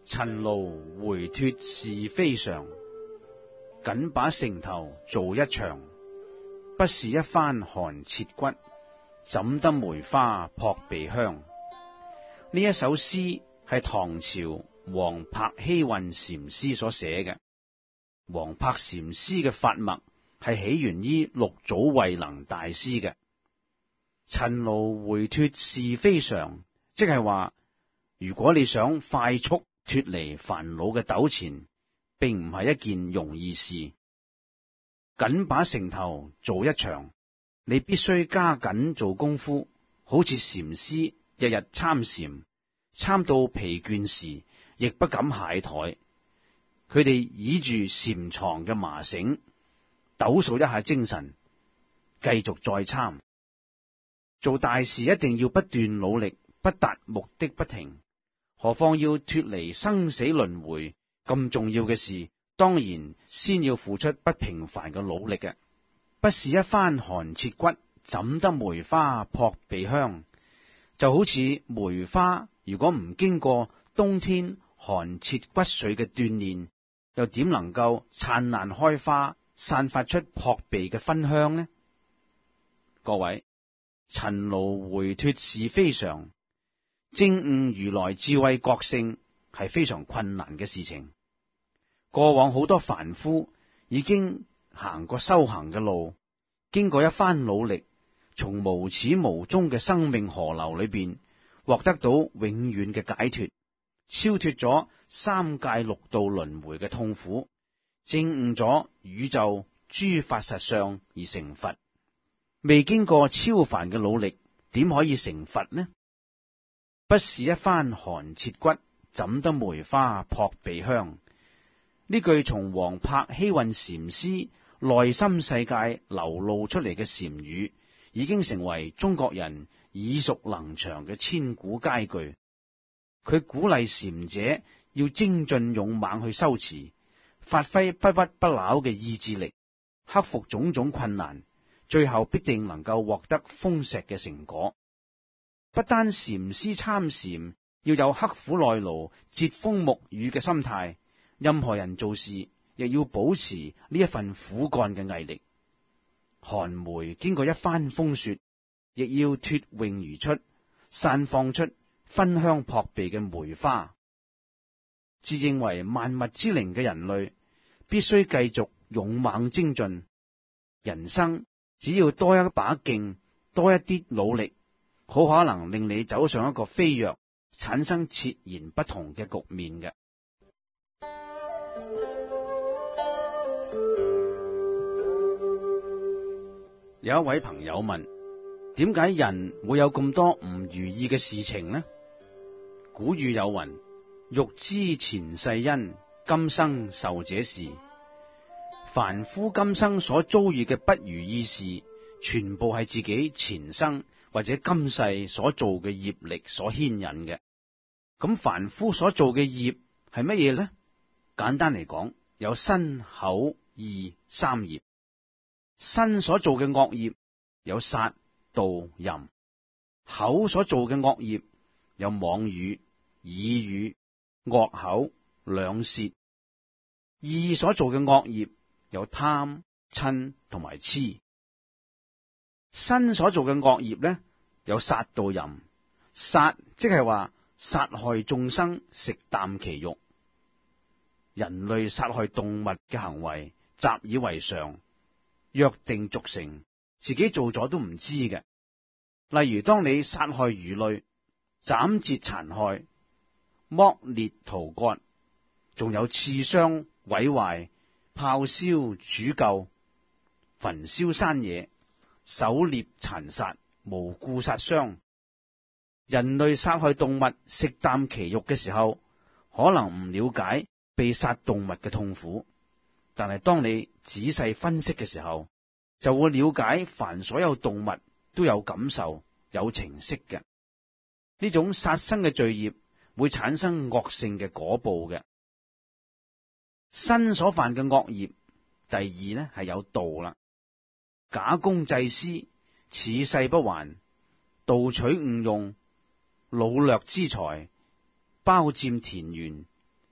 塵勞回脫是非常，緊把城頭做一場。不是一番寒徹骨，怎得梅花撲鼻香？呢一首詩係唐朝王柏羲運禪師所寫嘅。王柏禪師嘅法脈係起源於六祖慧能大師嘅。塵勞回脫是非常，即係話，如果你想快速脫離煩惱嘅糾纏，並唔係一件容易事。緊把城頭做一場，你必須加緊做功夫，好似禪師日日參禪，參到疲倦時，亦不敢懈怠。佢哋倚住禪床嘅麻繩，抖擻一下精神，繼續再參。做大事一定要不斷努力，不達目的不停。何況要脫離生死輪迴咁重要嘅事，當然先要付出不平凡嘅努力嘅。不是一番寒徹骨，怎得梅花撲鼻香？就好似梅花，如果唔經過冬天寒徹骨髓嘅鍛煉，又點能夠燦爛開花，散發出撲鼻嘅芬香呢？各位，塵勞回脫是非常，證悟如來智慧覺性係非常困難嘅事情。過往好多凡夫已經行過修行嘅路，經過一番努力，從無始無終嘅生命河流裏邊獲得到永遠嘅解脫，超脫咗三界六道輪迴嘅痛苦，證悟咗宇宙諸法實相而成佛。未經過超凡嘅努力，點可以成佛呢？不是一番寒徹骨，怎得梅花撲鼻香？呢句從王柏羲運禪師內心世界流露出嚟嘅禪語，已經成為中國人耳熟能詳嘅千古佳句。佢鼓勵禪者要精進勇猛去修持，發揮不屈不撓嘅意志力，克服種種困難，最後必定能夠獲得豐碩嘅成果。不單禪師參禪要有刻苦耐勞、櫛風沐雨嘅心態，任何人做事亦要保持呢一份苦幹嘅毅力。寒梅經過一番風雪，亦要脫穎而出，散放出芬香撲鼻嘅梅花。自認為萬物之靈嘅人類，必須繼續勇猛精進。人生只要多一把勁，多一啲努力，好可能令你走上一個飛躍，產生截然不同嘅局面嘅。有一位朋友問：點解人會有咁多唔如意嘅事情呢？古語有云：欲知前世因，今生受者是。凡夫今生所遭遇嘅不如意事，全部係自己前生或者今世所做嘅業力所牽引嘅。咁凡夫所做嘅業係乜嘢呢？簡單嚟講，有身口意三業。身所做嘅惡業有殺盜淫，口所做嘅惡業有妄語、綺語、惡口、兩舌，意所做嘅惡業有貪、嗔同埋痴。身所做嘅惡業呢，有殺盜淫，殺即係話殺害眾生，食啖其肉。人類殺害動物嘅行為習以為常，約定俗成，自己做咗都唔知嘅。例如，當你殺害魚類，斬截殘害、剝裂塗割，仲有刺傷、毀壞、炮燒、煮救、焚燒山野、狩獵殘殺、無故殺傷。人類殺害動物，食啖其肉嘅時候，可能唔了解被殺動物嘅痛苦。但係當你仔細分析嘅時候，就會了解凡所有動物都有感受、有情識嘅。呢種殺生嘅罪業會產生惡性嘅果報嘅。身所犯嘅惡業，第二呢係有盜啦，假公濟私、此世不還、盜取誤用、擄掠資財、包佔田園、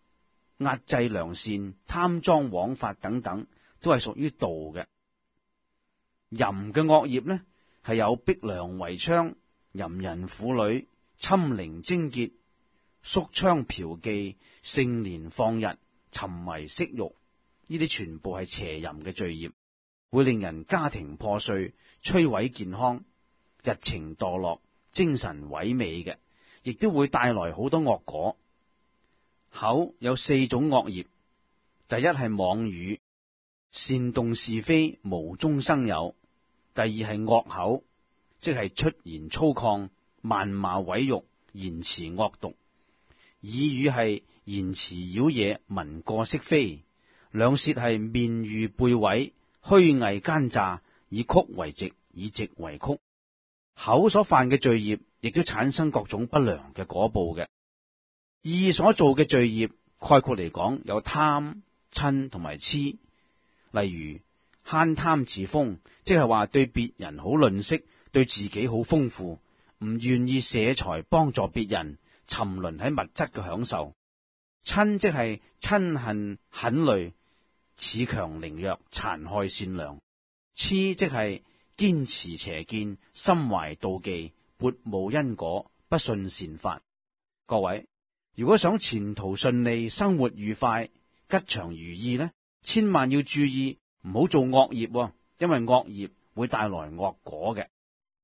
壓制良善、貪贓枉法等等，都係屬於道嘅。淫嘅惡業呢，係有逼良為娼、淫人婦女、侵凌貞潔、縮娼嫖妓、盛年放逸、沉迷色欲，呢啲全部係邪淫嘅罪業，會令人家庭破碎、摧毀健康、日情墮落、精神萎靡嘅，亦都會帶來好多惡果。口有4種惡業，第一係妄語，煽動是非，無中生有；第二係惡口，即係出言粗獷、謾罵毀辱、言辭惡毒；耳語係言辭妖冶、文過飾非；兩舌係面喻背毀、虛偽奸詐，以曲為直，以直為曲。口所犯嘅罪業，亦都產生各種不良嘅果報嘅。意所做嘅罪業，概括嚟講有貪、嗔同埋痴。例如慳貪自豐，即係話對別人好吝嗇，對自己好豐富，唔願意捨財幫助別人，沉淪喺物質嘅享受。嗔即係嗔恨狠戾，恃強凌弱，殘害善良。痴即係堅持邪見，心懷妒忌，撥無因果，不信善法。各位，如果想前途順利、生活愉快、吉祥如意呢，千萬要注意唔好做惡業，因為惡業會帶來惡果嘅。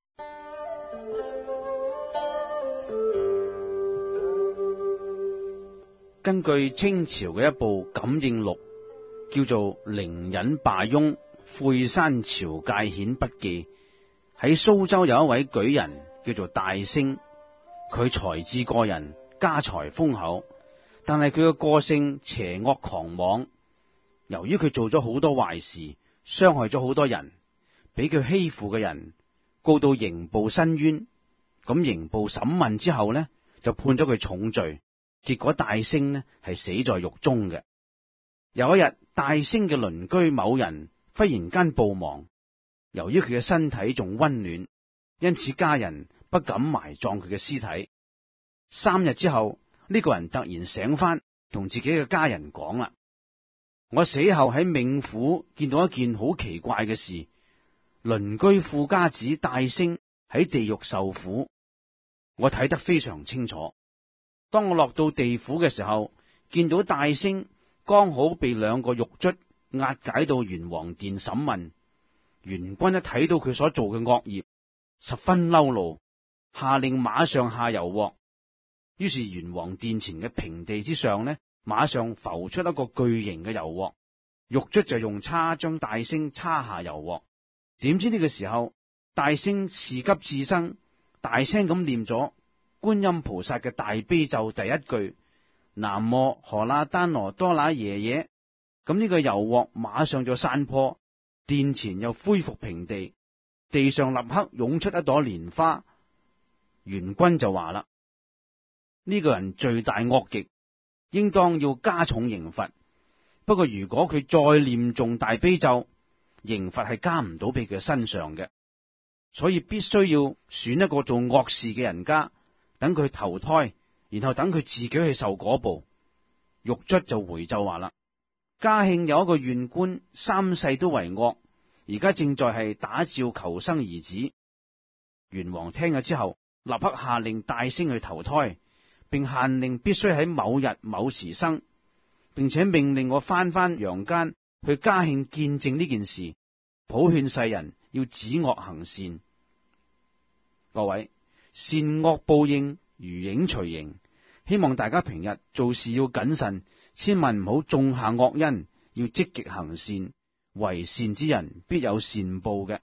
根據清朝嘅一部感應錄，叫做《靈隱霸翁晦山朝界顯筆記》，喺蘇州有一位舉人叫做大星，佢才智過人，家財豐厚，但係佢嘅個性邪惡狂妄。由於佢做咗好多壞事，傷害咗好多人，俾佢欺負嘅人告到刑部申冤。咁刑部審問之後呢，就判咗佢重罪。結果大星呢係死在獄中嘅。有一日，大星嘅鄰居某人忽然間暴亡，由於佢嘅身體仲溫暖，因此家人不敢埋葬佢嘅屍體。3日之後，呢個人突然醒翻，同自己嘅家人講啦：我死後喺冥府見到一件好奇怪嘅事，鄰居富家子大星喺地獄受苦，我睇得非常清楚。當我落到地府嘅時候，見到大星剛好被2個獄卒押解到元皇殿審問。元君一睇到佢所做嘅惡業，十分嬲怒，下令馬上下油鑊。於是元皇殿前嘅平地之上呢，馬上浮出一個巨型嘅油鑊，獄卒就用叉將大星叉下油鑊。點知呢個時候，大星事急智生，大聲咁念咗觀音菩薩嘅大悲咒第一句：南無荷那丹羅多那耶耶。咁呢個油鑊馬上就散破，殿前又恢復平地，地上立刻湧出一朵蓮花。元君就話啦：呢個人罪大惡極，應當要加重刑罰。不過如果佢再念誦大悲咒，刑罰係加唔到俾佢身上嘅，所以必須要選一個做惡事嘅人家，等佢投胎，然後等佢自己去受果報。獄卒就回奏話啦：嘉慶有一個縣官，3世都為惡，而家正在係打醮求生兒子。元皇聽咗之後，立刻下令大星去投胎，並限令必須喺某日某時生，並且命令我翻陽間去嘉慶見證呢件事，普勸世人要止惡行善。各位，善惡報應，如影隨形，希望大家平日做事要謹慎，千萬唔好種下惡因，要積極行善，為善之人必有善報嘅。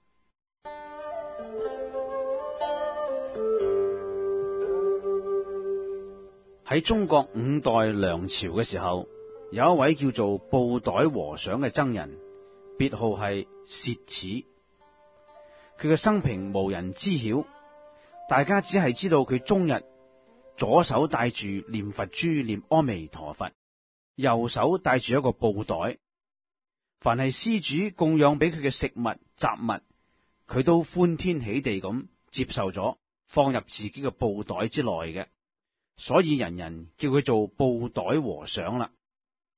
喺中國5代梁朝嘅時候，有一位叫做布袋和尚嘅僧人，別號係薛似。佢嘅生平無人知曉，大家只係知道佢終日左手帶住念佛珠念阿彌陀佛，右手帶住一個布袋，凡係施主供養俾佢嘅食物雜物，佢都歡天喜地咁接受咗，放入自己嘅布袋之內嘅，所以人人叫佢做布袋和尚啦。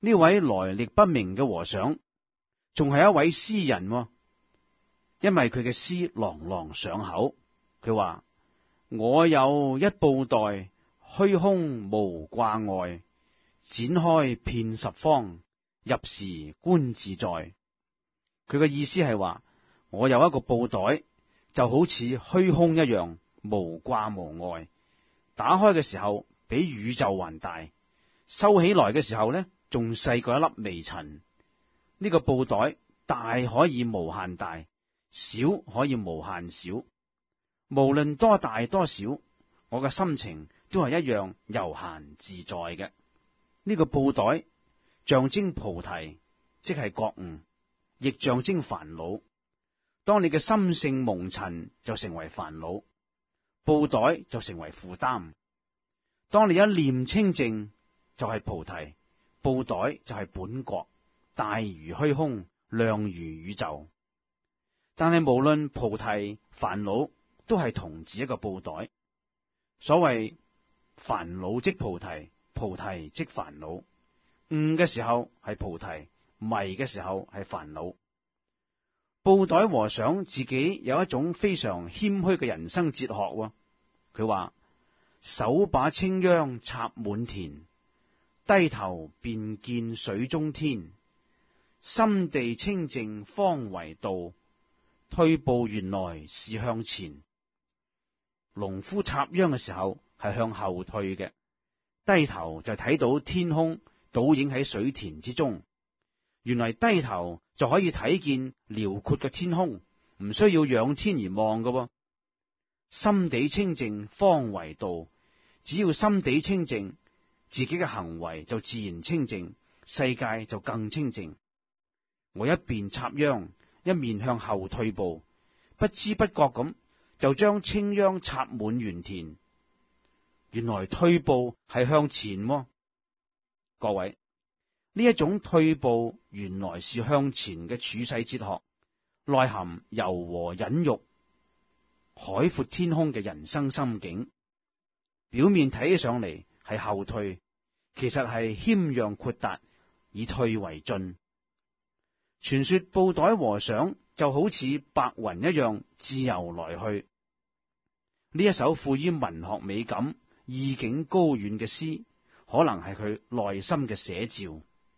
呢位來歷不明嘅和尚，仲係一位詩人喎，因為佢嘅詩朗朗上口。佢話：我有一布袋，虛空無掛礙，展開遍十方，入時觀自在。佢嘅意思係話，我有一個布袋，就好似虛空一樣，無掛無礙。打開嘅時候比宇宙還大，收起來嘅時候呢，仲細過一粒微塵。呢個布袋大可以無限大，小可以無限小。無論多大多小，我嘅心情都係一樣悠閒自在嘅。呢個布袋象徵菩提，即係覺悟，亦象徵煩惱。當你嘅心性蒙塵，就成為煩惱，布袋就成為負擔。當你一念清淨，就係菩提，布袋就係本覺，大如虛空，亮如宇宙。但係無論菩提煩惱，都係同指一個布袋。所謂煩惱即菩提，菩提即煩惱。悟嘅時候係菩提，迷嘅時候係煩惱。布袋和尚自己有一種非常謙虛嘅人生哲學。佢話：手把青秧插滿田，低頭便見水中天。心地清淨方為道，退步原來是向前。農夫插秧嘅時候係向後退嘅，低頭就睇到天空倒影喺水田之中。原來低頭就可以睇見遼闊嘅天空，唔需要仰天而望嘅。心地清淨方為道，只要心地清淨，自己嘅行為就自然清淨，世界就更清淨。我一邊插秧，一面向後退步，不知不覺咁就將青秧插滿園田。原來退步係向前。各位，呢一種退步原來是向前嘅處世哲學，內含柔和忍辱、海闊天空嘅人生心境。表面睇起上嚟係後退，其實係謙讓豁達，以退為進。傳說布袋和尚就好似白雲一樣自由來去。呢一首富於文學美感、意境高遠嘅詩，可能係佢內心嘅寫照。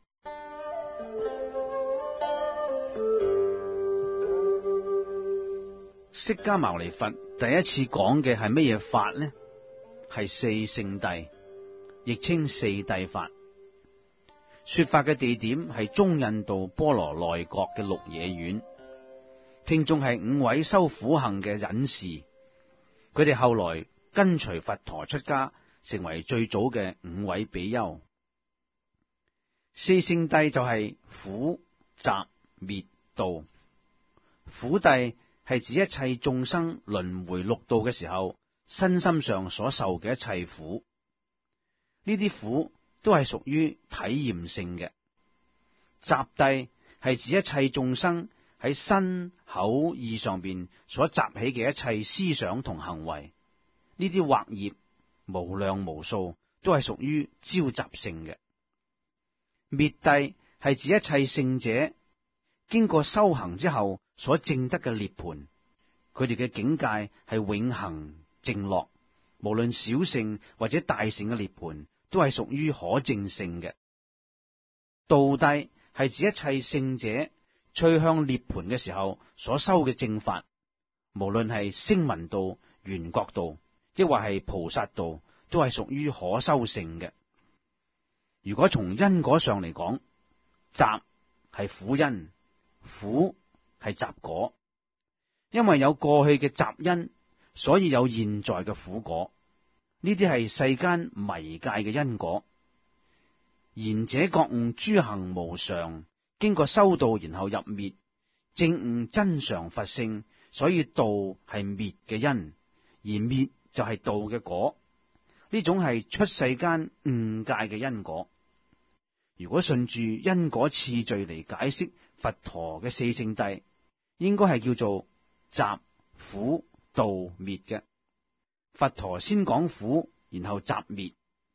釋迦牟尼佛第一次講嘅係乜嘢法呢？係四聖諦，亦稱四諦法。說法嘅地點係中印度波羅奈國嘅鹿野苑。聽眾係五位修苦行嘅隱士，佢哋後來跟隨佛陀出家，成為最早嘅五位比丘。四聖諦就係苦、集、滅、道。苦諦係指一切眾生輪迴六道嘅時候，身心上所受嘅一切苦。呢啲苦都係屬於體驗性嘅。集諦係指一切眾生喺身口意上邊所集起嘅一切思想同行為，呢啲惑業無量無數，都係屬於招集性嘅。滅諦係指一切聖者經過修行之後所證得嘅涅槃，佢哋嘅境界係永恆靜樂，無論小乘或者大乘嘅涅槃，都係屬於可證性嘅。道諦係指一切聖者趨向涅槃嘅時候所修嘅正法，無論係聲聞道、緣覺道，抑或係菩薩道，都係屬於可修性嘅。如果從因果上嚟講，集係苦因，苦係集果。因為有過去嘅集因，所以有現在嘅苦果。呢啲係世間迷界嘅因果。賢者覺悟諸行無常，經過修道然後入滅，證悟真常佛性，所以道係滅嘅因，而滅就係道嘅果。呢種係出世間誤界嘅因果。如果順住因果次序嚟解釋佛陀嘅四聖諦，應該係叫做集、苦、道、滅嘅。佛陀先講苦，然後集滅。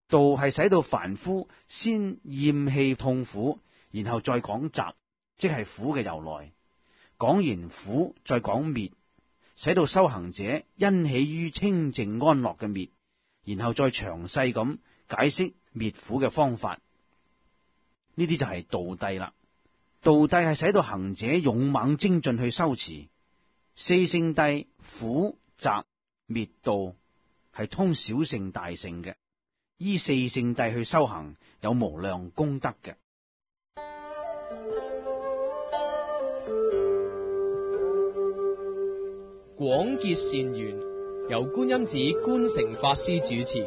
道係使到凡夫先厭棄痛苦，然後再講集，即係苦嘅由來。講完苦，再講滅，使到修行者欣喜於清淨安樂嘅滅，然後再詳細咁解釋滅苦嘅方法。呢啲就係道諦啦。道諦係使到行者勇猛精進去修持。四聖諦苦集滅道係通小聖大聖嘅，依四聖諦去修行有無量功德嘅。 廣結善緣，由觀音寺觀誠法師主持。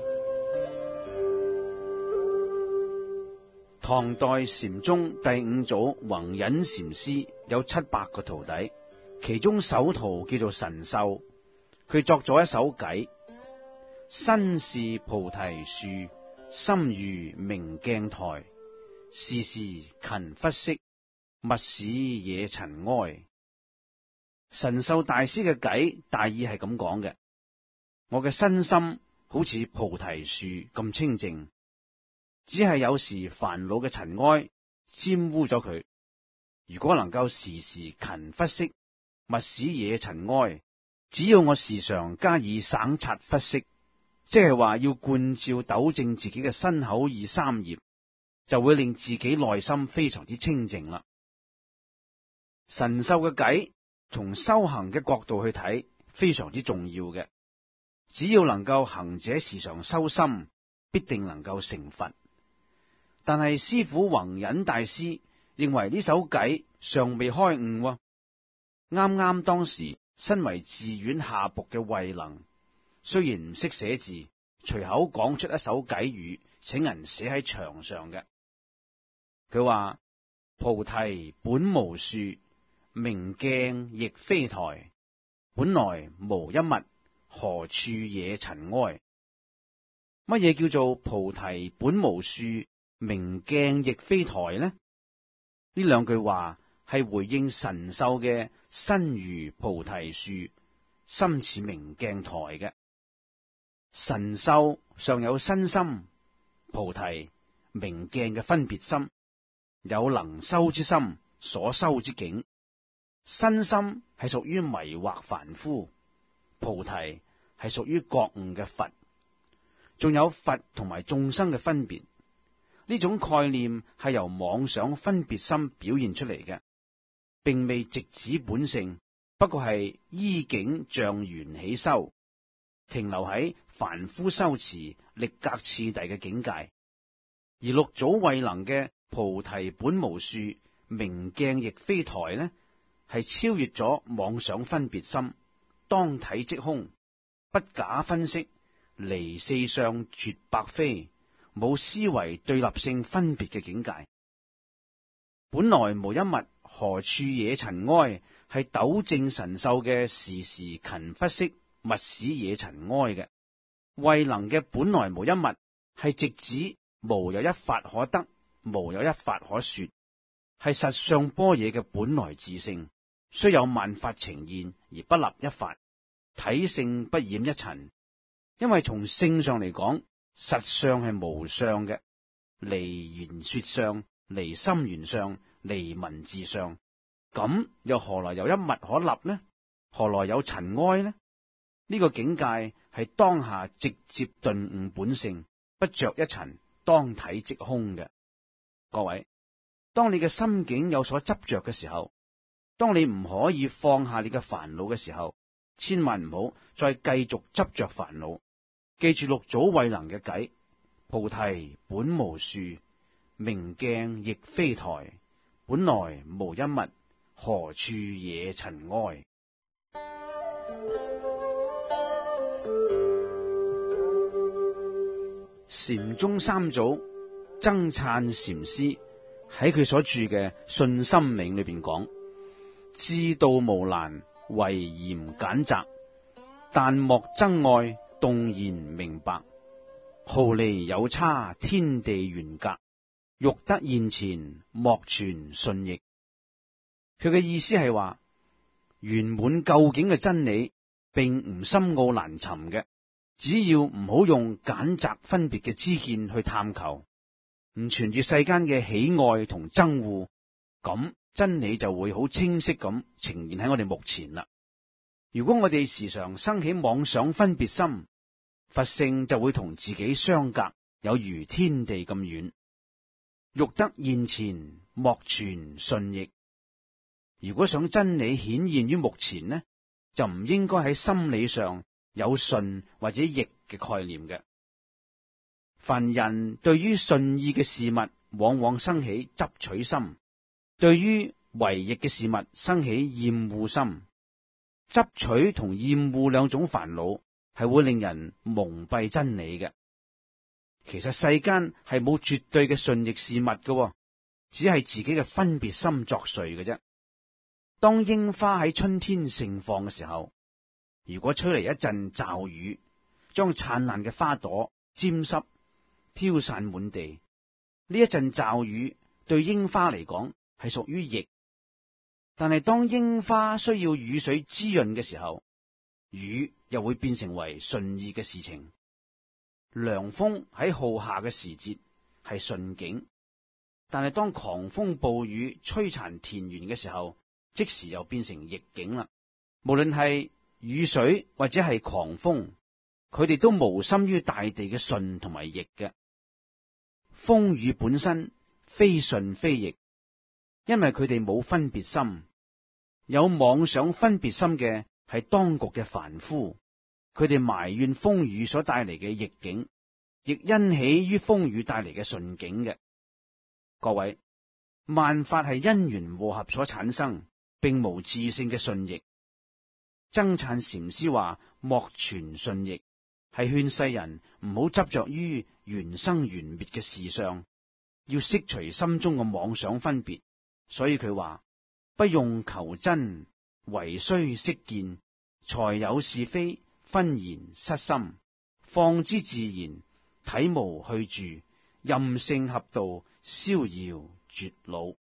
唐代禪宗第五祖弘忍禪師有700個徒弟，其中首徒叫做神秀，佢作咗一首偈：身是菩提樹，心如明鏡台，時時勤拂拭，勿使惹塵埃。神秀大師嘅偈大意係咁講嘅：我嘅身心好似菩提樹咁清淨，只係有時煩惱嘅塵埃沾污咗佢。如果能夠時時勤拂拭，勿使惹塵埃，只要我時常加以省察拂拭，即係話要觀照糾正自己嘅身口意三業，就會令自己內心非常之清淨啦。神秀嘅偈從修行嘅角度去睇，非常之重要嘅。只要能夠行者時常修心，必定能夠成佛。但係師父弘忍大師認為呢首偈尚未開悟，啱啱當時身為寺院下僕嘅慧能，雖然唔識寫字，隨口講出一首偈語，請人寫喺牆上嘅。佢話：菩提本無樹，明鏡亦非台，本來無一物，何處惹塵埃？乜嘢叫做菩提本無樹，明鏡亦非台呢？呢兩句話係回應神秀嘅身如菩提樹，心似明鏡台嘅。神秀尚有身心、菩提、明鏡嘅分別心，有能修之心，所修之境。身心係屬於迷惑凡夫，菩提係屬於覺悟嘅佛，仲有佛同埋眾生嘅分別。呢種概念係由妄想分別心表現出嚟嘅，並未直指本性，不過係依境仗緣起修，停留喺凡夫修持力格次第嘅境界。而六祖慧能嘅菩提本無樹，明鏡亦非台呢，係超越咗妄想分別心，當體即空，不假分析，離四相絕百非，冇思維對立性分別嘅境界。本來無一物，何處惹塵埃？係糾正神秀嘅時時勤拂拭，勿使惹塵埃嘅。慧能嘅本來無一物，係直指無有一法可得，無有一法可說，係實相般若嘅本來自性，雖有萬法呈現而不立一法，體性不染一塵。因為從性上嚟講，實相係無相嘅，離言說相，離心緣相，離文字相，咁又何來有一物可立呢？何來有塵埃呢？呢個境界係當下直接頓悟本性，不着一塵，當體即空嘅。各位，當你嘅心境有所執着嘅時候，當你唔可以放下你嘅煩惱嘅時候，千萬唔好再繼續執着煩惱。記住六祖慧能嘅偈：菩提本無樹，明鏡亦非台，本來無一物，何處惹塵埃？禪宗三祖僧璨禪師喺佢所著嘅《信心銘》裏邊講：知道無難，唯嫌簡擇，但莫憎愛，動然明白。毫釐有差，天地緣隔，欲得現前，莫存順逆。佢嘅意思係話，圓滿究竟嘅真理並唔深奧難尋嘅， 只要唔好用揀擇分別嘅知見去探求，唔存住世間嘅喜愛同憎惡，咁真理就會好清晰咁呈現喺我哋目前啦。如果我哋時常生起妄想分別心，佛性就會同自己相隔，有如天地咁遠。欲得現前，莫存順逆。如果想真理顯現於目前呢，就唔應該喺心理上有順或者逆嘅概念嘅。凡人對於順意嘅事物，往往生起執取心；對於違逆嘅事物，生起厭惡心。執取同厭惡兩種煩惱，係會令人蒙蔽真理嘅。其實世間係冇絕對嘅順逆事物嘅，只係自己嘅分別心作祟嘅啫。當櫻花喺春天盛放嘅時候，如果吹嚟一陣驟雨，將燦爛嘅花朵沾濕，飄散滿地，呢一陣驟雨對櫻花嚟講係屬於逆。但係當櫻花需要雨水滋潤嘅時候，雨又會變成為順意嘅事情。涼風喺浩夏嘅時節係順境，但係當狂風暴雨摧殘田園嘅時候，即時又變成逆境啦。無論係雨水或者係狂風，佢哋都無心於大地嘅順同埋逆嘅。風雨本身非順非逆，因為佢哋冇分別心。有妄想分別心嘅係當局嘅凡夫，佢哋埋怨風雨所帶嚟嘅逆境，亦欣喜於風雨帶嚟嘅順境嘅。各位，萬法係因緣和合所產生，並無自性嘅順逆。僧璨禪師話莫存順逆，係勸世人唔好執着於緣生緣滅嘅事上，要釋除心中嘅妄想分別。所以佢話不用求真，唯須識見，才有是非分言失心，放之自然，體無去處，任性合道，逍遙絕老。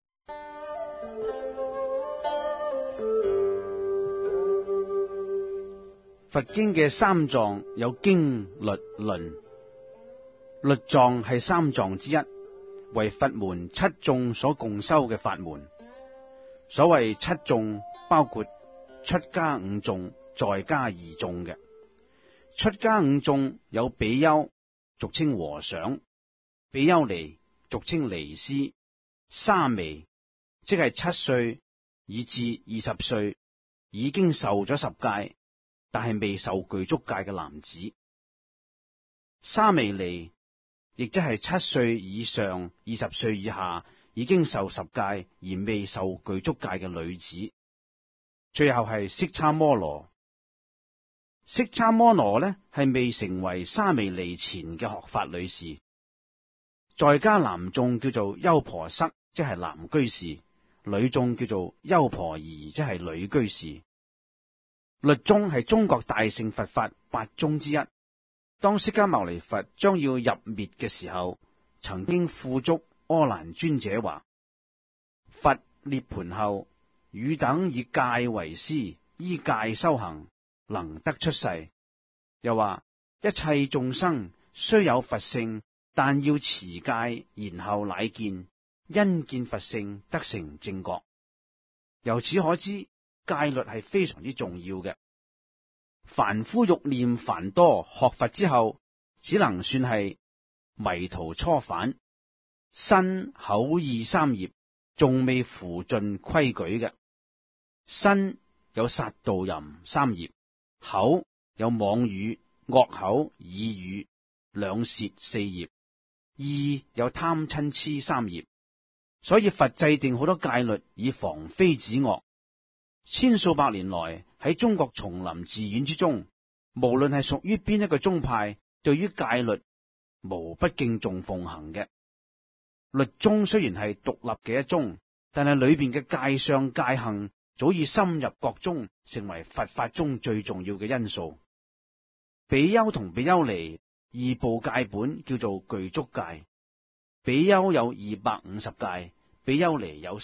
佛經嘅三藏有經、律、論。律藏係三藏之一，為佛門七眾所共修嘅法門。所謂七眾，包括出家五眾、在家二眾嘅。出家五眾有比丘，俗稱和尚；比丘尼，俗稱尼師；沙彌，即係7歲以至20歲已經受咗10戒，但係未受具足戒嘅男子；沙彌尼，亦即係7歲以上20歲以下已經受10戒而未受具足戒嘅女子。最後係色叉摩羅。色叉摩羅呢係未成為沙彌尼前嘅學法女士。在家男眾叫做優婆塞，即係男居士；女眾叫做優婆夷，即係女居士。律宗係中國大乘佛法8宗之一。當釋迦牟尼佛將要入滅嘅時候，曾經付囑阿難尊者話：佛涅槃後，汝等以戒為師，依戒修行，能得出世。又話一切眾生雖有佛性，但要持戒，然後乃見，因見佛性得成正覺。由此可知，戒律係非常之重要嘅。凡夫欲念繁多，學佛之後只能算係迷途初返，身口意三業仲未符盡規矩嘅。身有殺盜淫三業，口有妄語、惡口、綺語、兩舌四業，意有貪嗔癡三業。所以佛制定好多戒律以防非止惡。千數百年來喺中國叢林寺院之中，無論係屬於邊一個宗派，對於戒律無不敬重奉行嘅。律宗雖然係獨立嘅一宗，但係裏邊嘅戒相戒行早已深入各宗，成為佛法中最重要嘅因素。比丘同比丘尼二部戒本叫做具足戒。比丘有250戒，比丘尼有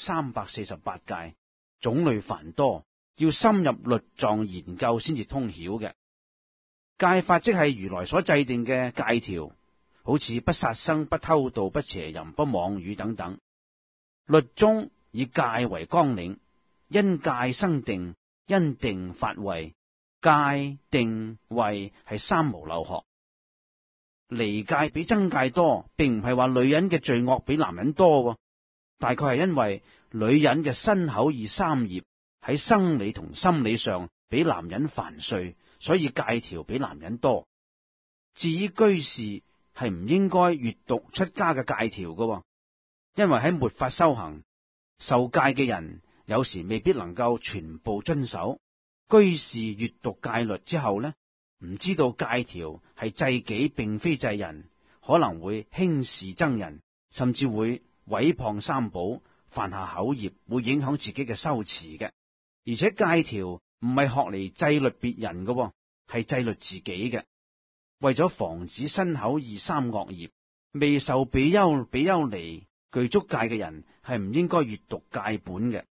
348戒，種類繁多，要深入律藏研究先至通曉嘅。 戒法即係如來所制定嘅戒條，好似不殺生、不偷盜、不邪淫、不妄語等等。律宗以戒為綱領，因戒生定，因定發慧。戒、定、慧係三無漏學。離戒比增戒多，並唔係話女人嘅罪惡比男人多，大概係因為女人嘅身口意三業喺生理同心理上比男人繁碎，所以戒條比男人多。至於居士係唔應該閱讀出家嘅戒條嘅，因為喺末法修行受戒嘅人有時未必能夠全部遵守。居士閱讀戒律之後呢，唔知道戒條係制己並非制人，可能會輕視僧人，甚至會毀謗三寶，犯下口業，會影響自己嘅修持嘅。而且戒條唔係學嚟制律別人嘅，係制律自己嘅。為咗防止身口意三惡業，未受比丘、比丘尼具足戒嘅人係唔應該閱讀戒本嘅。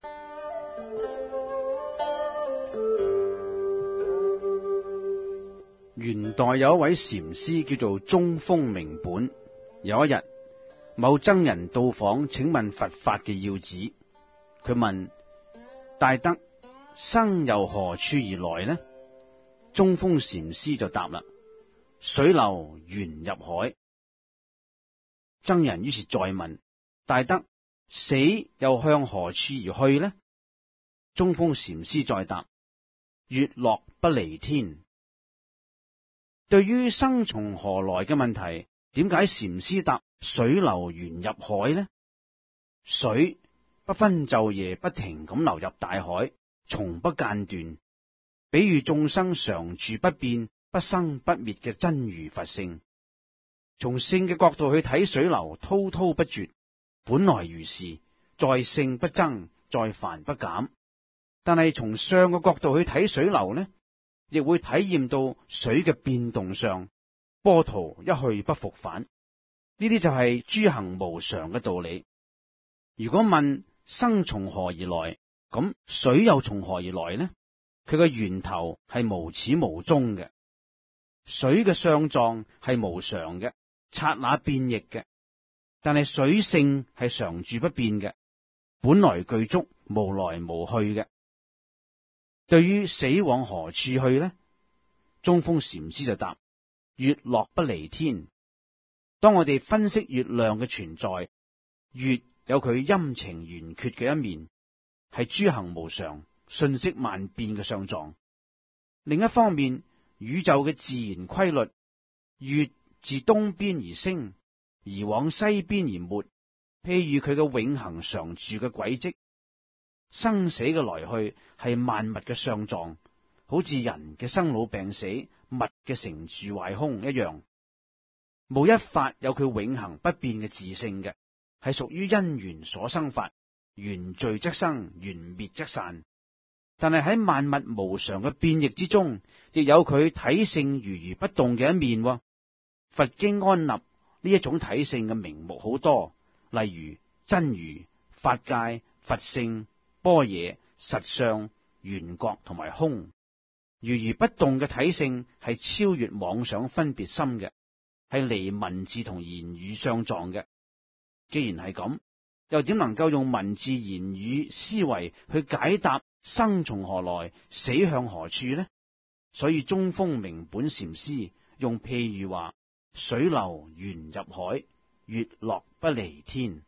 元代有一位禪師叫做中峰明本，有一日某僧人到訪，請問佛法嘅要旨。佢問大德，生由何處而來呢？中峰禪師就答啦：水流源入海。僧人於是再問大德，死又向何處而去呢？中峰禪師再答：月落不離天。對於生從何來嘅問題，點解禪師答水流源入海呢？水不分晝夜不停咁流入大海，從不間斷，比喻眾生常住不變、不生不滅嘅真如佛性。從性嘅角度去睇水流滔滔不絕，本來如是，在性不增，在凡不減。但係從相嘅角度去睇水流呢，亦會體驗到水嘅變動上，波濤一去不復返。呢啲就係諸行無常嘅道理。如果問生從何而來，咁水又從何而來呢？佢嘅源頭係無始無終嘅。水嘅相狀係無常嘅，剎那變易嘅，但係水性係常住不變嘅，本來具足，無來無去嘅。對於死往何處去呢？中峰禪師就答：月落不離天。當我哋分析月亮嘅存在，月有佢陰晴圓缺嘅一面，係諸行無常、瞬息萬變嘅相狀。另一方面，宇宙嘅自然規律，月自東邊而升，而往西邊而沒，譬如佢嘅永恒常住嘅軌跡。生死嘅來去係萬物嘅相狀，好似人嘅生老病死、物嘅成住壞空一樣，冇一法有佢永恒不變嘅自性嘅，係屬於因緣所生法，緣聚則生，緣滅則散。但係喺萬物無常嘅變易之中，亦有佢體性如如不動嘅一面。佛經安立呢一種體性嘅名目好多，例如真如、法界、佛性、般若、實相、緣覺同埋空。如如不動嘅體性係超越妄想分別心嘅，係離文字同言語相狀嘅。既然係咁，又點能夠用文字言語思維去解答生從何來，死向何處呢？所以中峰明本禪師用譬如話：水流源入海，月落不離天。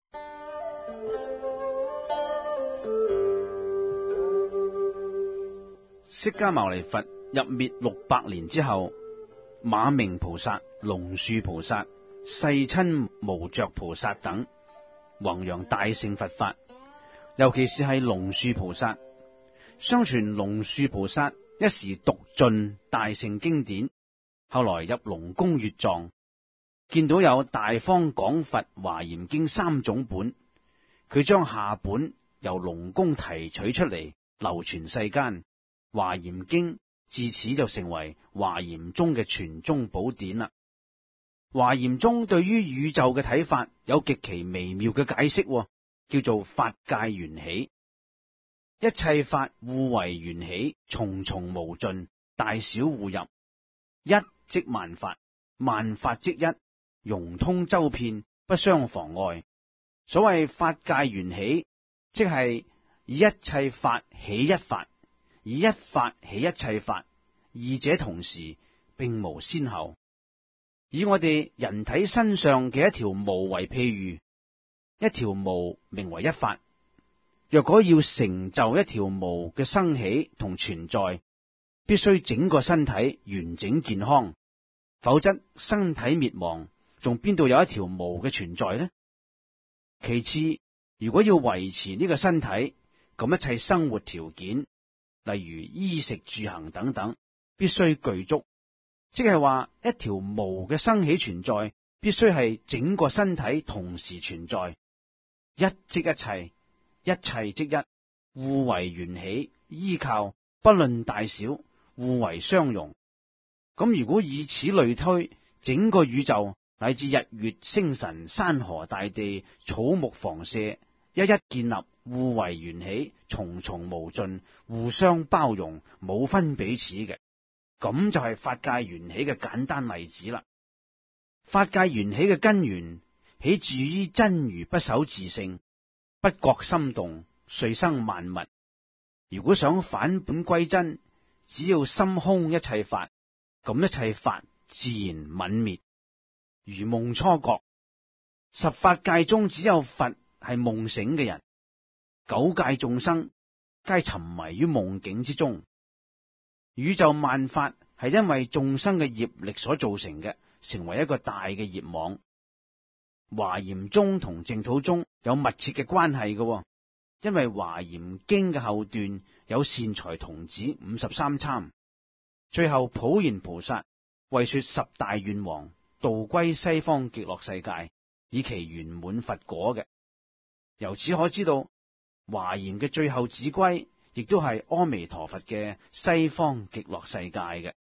釋迦牟尼佛入滅600年之後，馬鳴菩薩、龍樹菩薩、世親無着菩薩等弘揚大乘佛法，尤其是係龍樹菩薩。相傳龍樹菩薩一時讀盡大乘經典，後來入龍宮閱藏，見到有大方廣佛華嚴經3種本，佢將下本由龍宮提取出嚟，流傳世間。華嚴經自此就成為華嚴宗嘅傳宗寶典啦。華嚴宗對於宇宙嘅睇法有極其微妙嘅解釋，叫做法界緣起。一切法互為緣起，重重無盡，大小互入， 一即萬法，萬法即一，融通周遍，不相妨礙。所謂法界緣起，即係以一切法起一法，以一法起一切法，二者同時，並無先後。以我哋人體身上嘅一條毛為譬喻，一條毛名為一法。若果要成就一條毛嘅生起同存在，必須整個身體完整健康，否則身體滅亡，仲邊度有一條毛嘅存在呢？其次，如果要維持呢個身體，咁一切生活條件，例如衣食住行等等，必須具足。即係話一條毛嘅生起存在，必須係整個身體同時存在。一即一切，一切即一，互為緣起，依靠，不論大小，互為相容。咁如果以此類推，整個宇宙乃至日月星辰、山河大地、草木房舍，一一建立，互為緣起，重重無盡，互相包容，冇分彼此嘅。咁就係法界緣起嘅簡單例子啦。法界緣起嘅根源，起自於真如不守自性，不覺心動，遂生萬物。如果想返本歸真，只要心空一切法，咁一切法自然泯滅，如夢初覺。十法界中只有佛係夢醒嘅人，九界眾生皆沉迷於夢境之中。宇宙萬法係因為眾生嘅業力所造成嘅，成為一個大嘅業網。華嚴宗同淨土宗有密切嘅關係嘅，因為華嚴經嘅後段有善財童子53參，最後普賢菩薩為說十大願王度歸西方極樂世界，以其圓滿佛果嘅。由此可知道，華嚴嘅最後指歸，亦都係阿彌陀佛嘅西方極樂世界嘅。